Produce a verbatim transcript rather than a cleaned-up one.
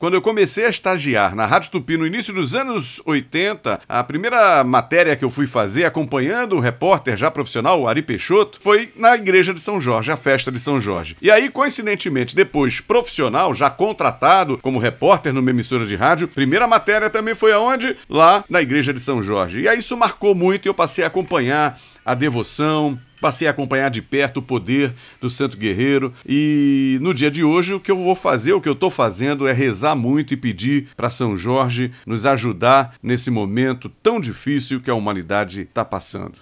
Quando eu comecei a estagiar na Rádio Tupi no início dos anos oitenta, a primeira matéria que eu fui fazer, acompanhando o repórter já profissional, o Ari Peixoto, foi na Igreja de São Jorge, a festa de São Jorge. E aí, coincidentemente, depois profissional, já contratado como repórter numa emissora de rádio, primeira matéria também foi aonde? Lá na Igreja de São Jorge. E aí isso marcou muito e eu passei a acompanhar a devoção, passei a acompanhar de perto o poder do Santo Guerreiro e no dia de hoje o que eu vou fazer, o que eu estou fazendo é rezar muito e pedir para São Jorge nos ajudar nesse momento tão difícil que a humanidade está passando.